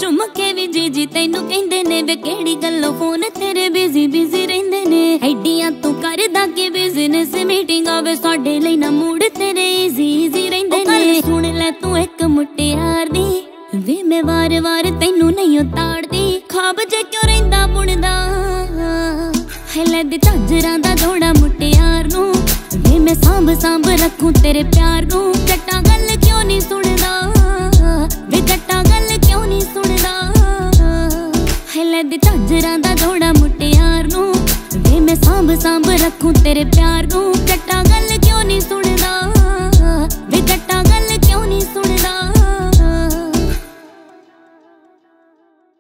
ਗੁਰਮੁਖੇ ਵੀ ਜੀ ਤੈਨੂੰ ਕਹਿੰਦੇ ਨੇ ਵੇ ਕਿਹੜੀ ਗੱਲੋਂ ਫੋਨ ਤੇਰੇ ਬਿਜ਼ੀ ਰਹਿੰਦੇ ਨੇ। ਐਡੀਆਂ ਤੂੰ ਕਰਦਾ ਕਿ ਬਿਜ਼ਨਸ ਮੀਟਿੰਗ ਆਵੇ ਸਾਡੇ ਲਈ ਨਾ ਮੂਡ ਤੇਰੇ ਈਜ਼ੀ ਰਹਿੰਦੇ ਨੇ। ਸੁਣ ਲੈ ਤੂੰ ਇੱਕ ਮੁਟਿਆਰ ਦੀ ਵੇ ਮੈਂ ਵਾਰ ਤੈਨੂੰ ਨਹੀਂ ਉਤਾੜਦੀ। ਖਾਬ ਜੇ ਕਿਉਂ ਰਹਿੰਦਾ ਬੁਣਦਾ ਹੈ ਲੈਦੀ ਝਾਂਜਰਾਂ ਦਾ ਜੋੜਾ ਮੁਟਿਆਰ ਨੂੰ ਵੇ ਮੈਂ ਸਾਂਭ ਰੱਖੂ ਤੇਰੇ ਪਿਆਰ ਨੂੰ। ਜੱਟਾਂ ਗੱਲ ਕਿਉਂ ਨਹੀਂ ਸੁਣਦਾ ਵੇ ਜੱਟਾਂ ਗੱਲ ਕਿਉਂ ਨਹੀਂ ਸੁਣਦਾ ਹੈ ਲੈਦੀ ਝਾਂਜਰਾਂ ਦਾ ਜੋੜਾ ਮੁਟਿਆਰ ਨੂੰ ਵੇ ਮੈਂ ਸਾਂਭ ਰੱਖੂ ਤੇਰੇ ਪਿਆਰ ਨੂੰ। ਜੱਟਾਂ ਗੱਲ ਕਿਉਂ ਨਹੀਂ ਸੁਣਦਾ।